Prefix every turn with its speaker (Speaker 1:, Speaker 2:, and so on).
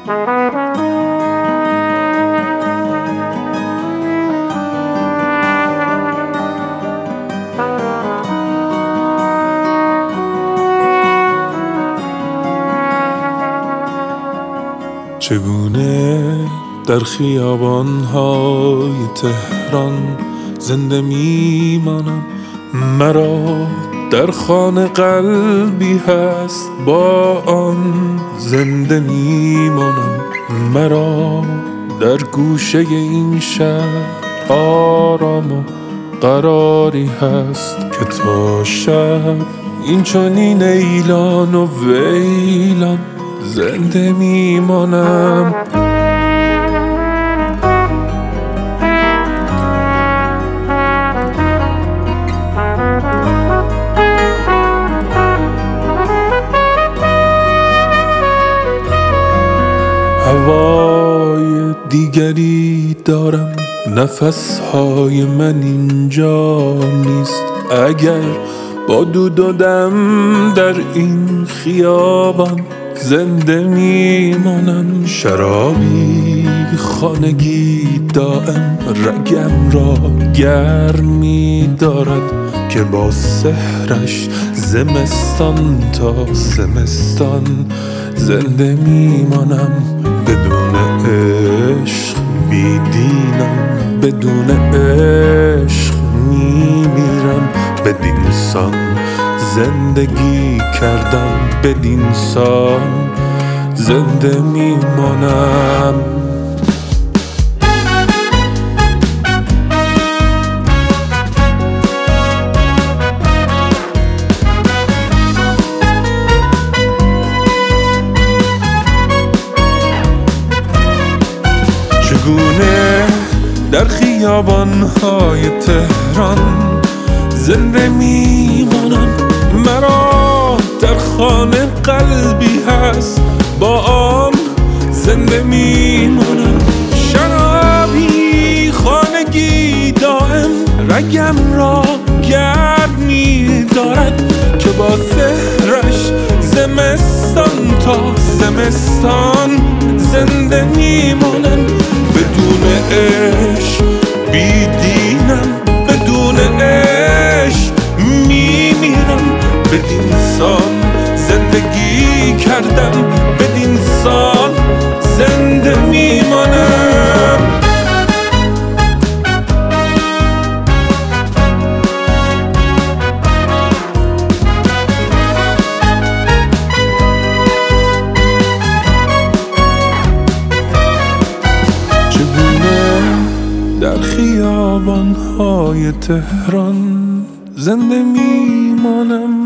Speaker 1: چگونه در خیابان‌های تهران زنده میمانم، مرا در خانه قلبی هست با آن زنده میمانم، مرا در گوشه این شهر آرام و قراری هست که تا شب این چنین ایلان و ویلان زنده میمانم. هوای دیگری دارم، نفسهای من اینجا نیست. اگر با دود و دم در این خیابان زنده میمانم، شرابی خانگی دائم رگم را گرم می‌دارد که با سحرش زمستان تا زمستان زنده میمانم. بدون عشق بیدینم، بدون عشق میمیرم. بدین سان زندگی کردم، بدین سان زنده میمانم. چگونه در خیابان‌های تهران زنده میمانم، مرا در خانه قلبی هست با آن زنده میمانم. شرابی خانگی دائم رگم را گرم می‌دارد که با سحرش زمستان تا زمستان زنده میمانم. بدون عشق بیدینم، بدون عشق میمیرم. بدین سان زندگی کردم، بدین سان زنده میمانم. چگونه در خیابان‌های تهران زنده میمانم،